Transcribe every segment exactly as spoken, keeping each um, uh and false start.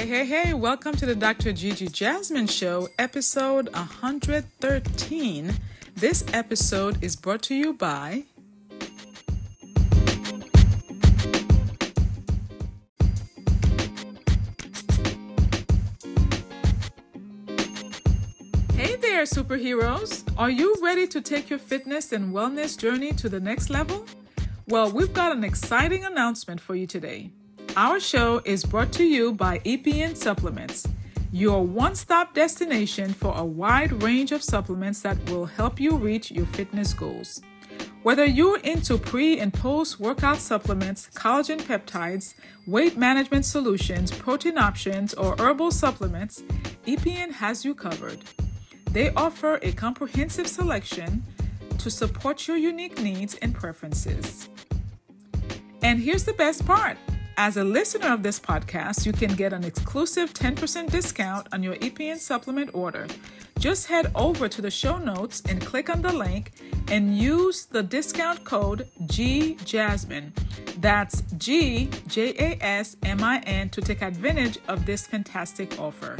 Hey, hey, hey, welcome to the Doctor Gigi Jasmine Show, episode one hundred thirteen. This episode is brought to you by Hey there, superheroes! Are you ready to take your fitness and wellness journey to the next level? Well, we've got an exciting announcement for you today. Our show is brought to you by E P N Supplements, your one-stop destination for a wide range of supplements that will help you reach your fitness goals. Whether you're into pre- and post-workout supplements, collagen peptides, weight management solutions, protein options, or herbal supplements, E P N has you covered. They offer a comprehensive selection to support your unique needs and preferences. And here's the best part. As a listener of this podcast, you can get an exclusive ten percent discount on your E P N supplement order. Just head over to the show notes and click on the link and use the discount code G Jasmine. That's G J A S M I N to take advantage of this fantastic offer.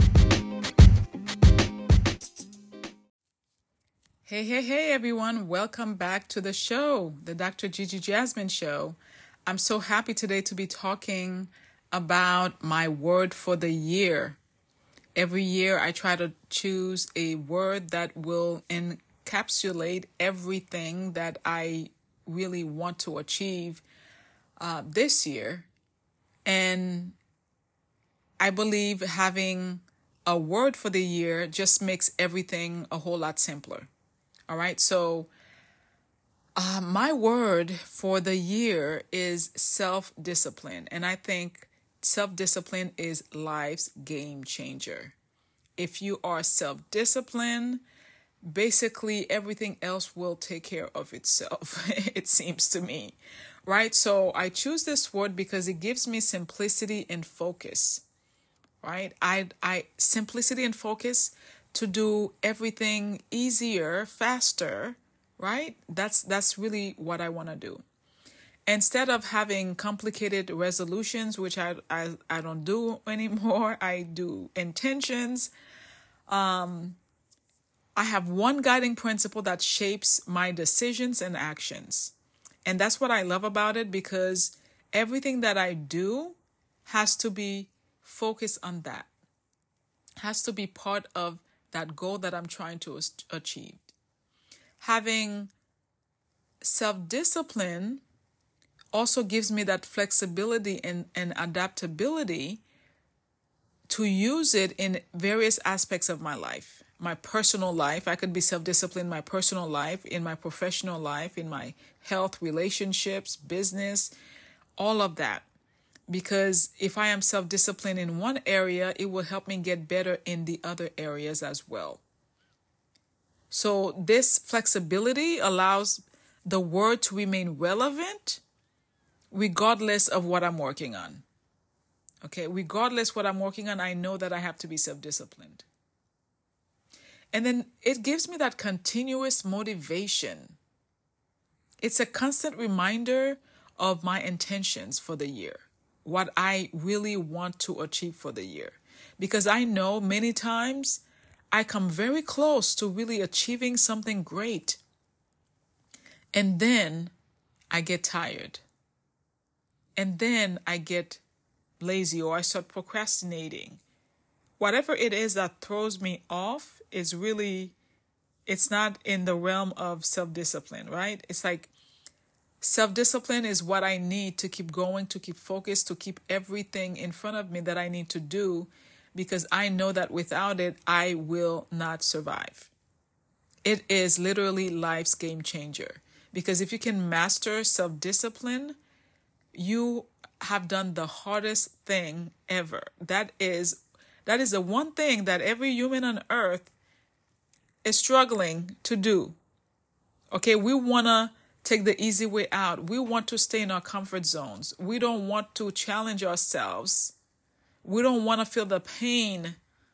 Hey, hey, hey, everyone. Welcome back to the show, the Doctor Gigi Jasmine Show. I'm so happy today to be talking about my word for the year. Every year I try to choose a word that will encapsulate everything that I really want to achieve uh, this year. And I believe having a word for the year just makes everything a whole lot simpler. All right, so Uh, my word for the year is self-discipline. And I think self-discipline is life's game changer. If you are self-disciplined, basically everything else will take care of itself, it seems to me. Right? So I choose this word because it gives me simplicity and focus. Right? I, I simplicity and focus to do everything easier, faster. Right? That's that's really what I want to do. Instead of having complicated resolutions, which I I, I don't do anymore, I do intentions. Um, I have one guiding principle that shapes my decisions and actions. And that's what I love about it, because everything that I do has to be focused on that. Has to be part of that goal that I'm trying to achieve. Having self-discipline also gives me that flexibility and, and adaptability to use it in various aspects of my life. My personal life, I could be self-disciplined in my personal life, in my professional life, in my health, relationships, business, all of that. Because if I am self-disciplined in one area, it will help me get better in the other areas as well. So this flexibility allows the word to remain relevant regardless of what I'm working on. Okay, regardless what I'm working on, I know that I have to be self-disciplined. And then it gives me that continuous motivation. It's a constant reminder of my intentions for the year, what I really want to achieve for the year. Because I know many times I come very close to really achieving something great. And then I get tired. And then I get lazy, or I start procrastinating. Whatever it is that throws me off is really, it's not in the realm of self-discipline, right? It's like self-discipline is what I need to keep going, to keep focused, to keep everything in front of me that I need to do, because I know that without it, I will not survive. It is literally life's game changer. Because if you can master self-discipline, you have done the hardest thing ever. That is, that is the one thing that every human on earth is struggling to do. Okay, we want to take the easy way out. We want to stay in our comfort zones. We don't want to challenge ourselves. We don't want to feel the pain.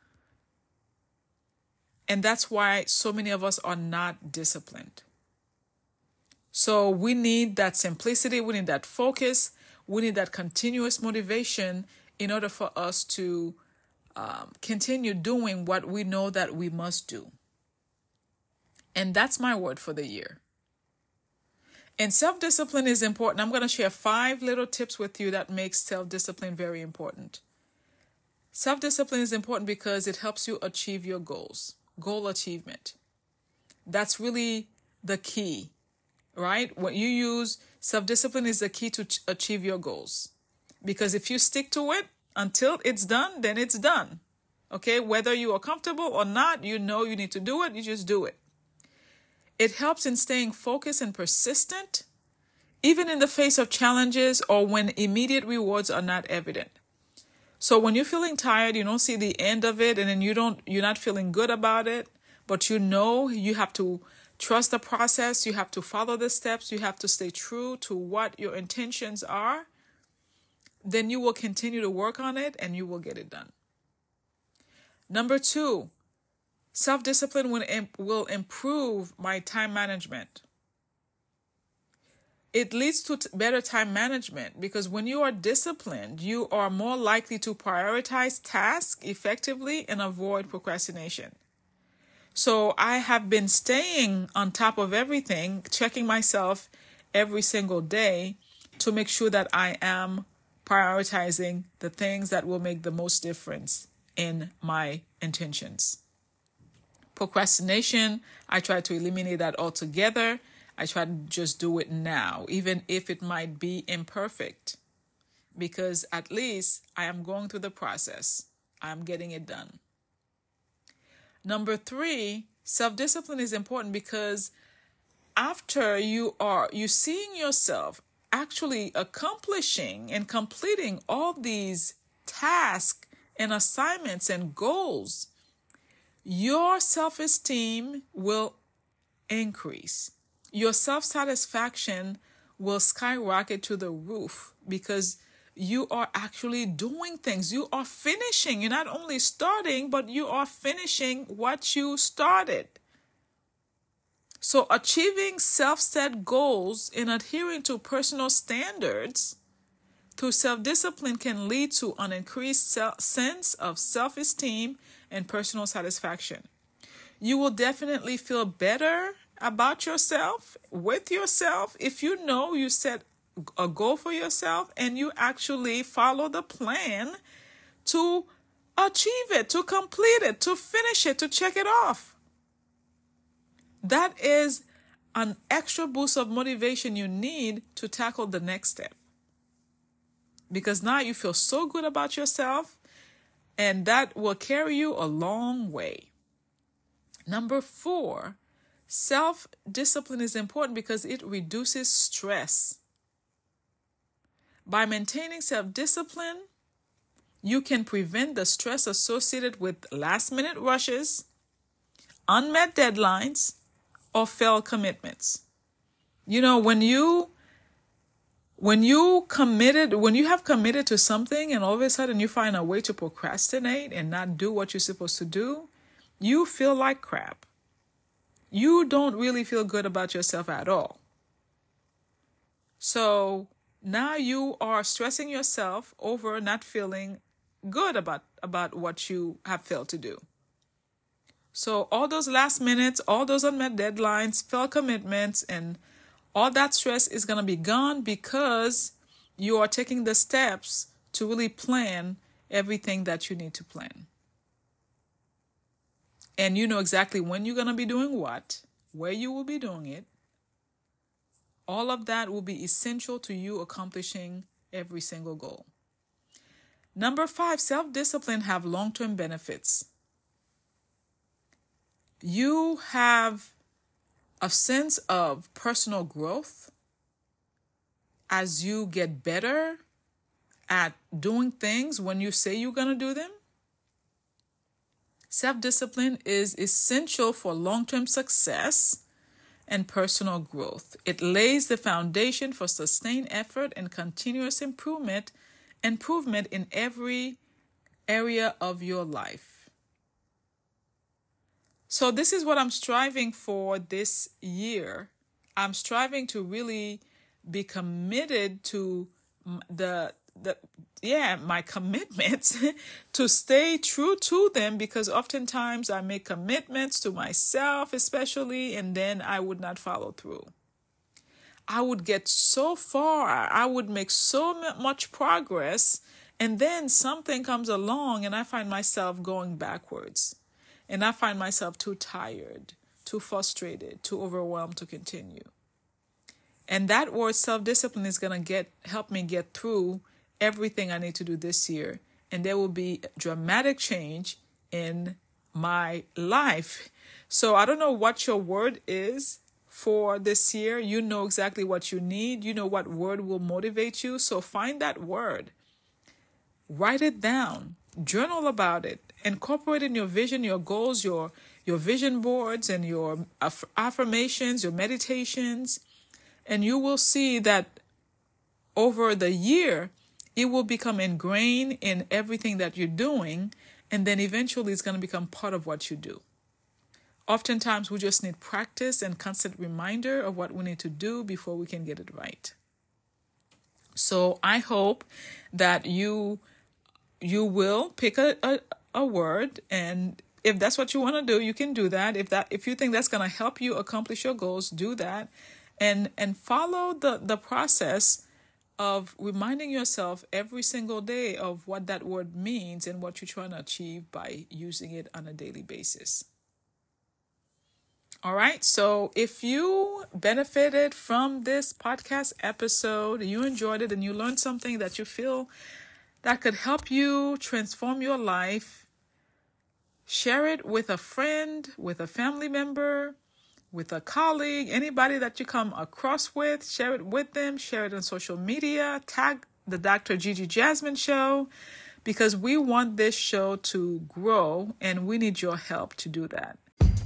And that's why so many of us are not disciplined. So we need that simplicity. We need that focus. We need that continuous motivation in order for us to um, continue doing what we know that we must do. And that's my word for the year. And self-discipline is important. I'm going to share five little tips with you that make self-discipline very important. Self-discipline is important because it helps you achieve your goals, goal achievement. That's really the key, right? When you use self-discipline is the key to ch- achieve your goals. Because if you stick to it until it's done, then it's done. Okay? Whether you are comfortable or not, you know you need to do it, you just do it. It helps in staying focused and persistent, even in the face of challenges or when immediate rewards are not evident. So when you're feeling tired, you don't see the end of it, and then you don't, you're not feeling good about it, but you know you have to trust the process, you have to follow the steps, you have to stay true to what your intentions are, then you will continue to work on it and you will get it done. Number two, self-discipline will, imp- will improve my time management. It leads to t- better time management because when you are disciplined, you are more likely to prioritize tasks effectively and avoid procrastination. So I have been staying on top of everything, checking myself every single day to make sure that I am prioritizing the things that will make the most difference in my intentions. Procrastination, I try to eliminate that altogether. I try to just do it now, even if it might be imperfect, because at least I am going through the process. I'm getting it done. Number three, self-discipline is important because after you are, you seeing yourself actually accomplishing and completing all these tasks and assignments and goals, your self-esteem will increase. Your self-satisfaction will skyrocket to the roof because you are actually doing things. You are finishing. You're not only starting, but you are finishing what you started. So achieving self-set goals and adhering to personal standards through self-discipline can lead to an increased self- sense of self-esteem and personal satisfaction. You will definitely feel better about yourself, with yourself, if you know you set a goal for yourself and you actually follow the plan to achieve it, to complete it, to finish it, to check it off. That is an extra boost of motivation you need to tackle the next step. Because now you feel so good about yourself, and that will carry you a long way. Number four, self-discipline is important because it reduces stress. By maintaining self-discipline, you can prevent the stress associated with last-minute rushes, unmet deadlines, or failed commitments. You know, when you when you committed, when you have committed to something and all of a sudden you find a way to procrastinate and not do what you're supposed to do, you feel like crap. You don't really feel good about yourself at all. So now you are stressing yourself over not feeling good about, about what you have failed to do. So all those last minutes, all those unmet deadlines, failed commitments, and all that stress is going to be gone because you are taking the steps to really plan everything that you need to plan. And you know exactly when you're going to be doing what, where you will be doing it. All of that will be essential to you accomplishing every single goal. Number five, self-discipline have long-term benefits. You have a sense of personal growth as you get better at doing things when you say you're going to do them. Self-discipline is essential for long-term success and personal growth. It lays the foundation for sustained effort and continuous improvement, improvement in every area of your life. So this is what I'm striving for this year. I'm striving to really be committed to the the yeah, my commitments to stay true to them, because oftentimes I make commitments to myself, especially, and then I would not follow through. I would get so far, I would make so much progress, and then something comes along and I find myself going backwards. And I find myself too tired, too frustrated, too overwhelmed to continue. And that word self-discipline is going to get help me get through everything I need to do this year. And there will be dramatic change in my life. So I don't know what your word is for this year. You know exactly what you need. You know what word will motivate you. So find that word. Write it down. Journal about it. Incorporate in your vision, your goals, your, your vision boards, and your aff- affirmations, your meditations. And you will see that over the year, it will become ingrained in everything that you're doing. And then eventually it's going to become part of what you do. Oftentimes we just need practice and constant reminder of what we need to do before we can get it right. So I hope that you you will pick a, a, a word, and if that's what you want to do, you can do that. If that if you think that's going to help you accomplish your goals, do that. And and follow the, the process of reminding yourself every single day of what that word means and what you're trying to achieve by using it on a daily basis. All right. So if you benefited from this podcast episode, you enjoyed it, and you learned something that you feel that could help you transform your life, share it with a friend, with a family member, with a colleague, anybody that you come across with. Share it with them. Share it on social media. Tag the Doctor Gigi Jasmine Show, because we want this show to grow and we need your help to do that.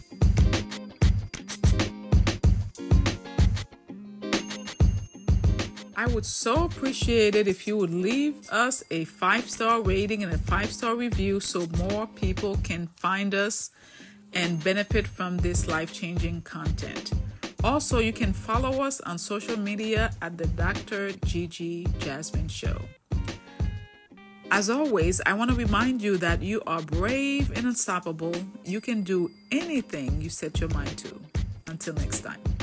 I would so appreciate it if you would leave us a five-star rating and a five-star review so more people can find us and benefit from this life-changing content. Also, you can follow us on social media at the Doctor Gigi Jasmine Show. As always, I want to remind you that you are brave and unstoppable. You can do anything you set your mind to. Until next time.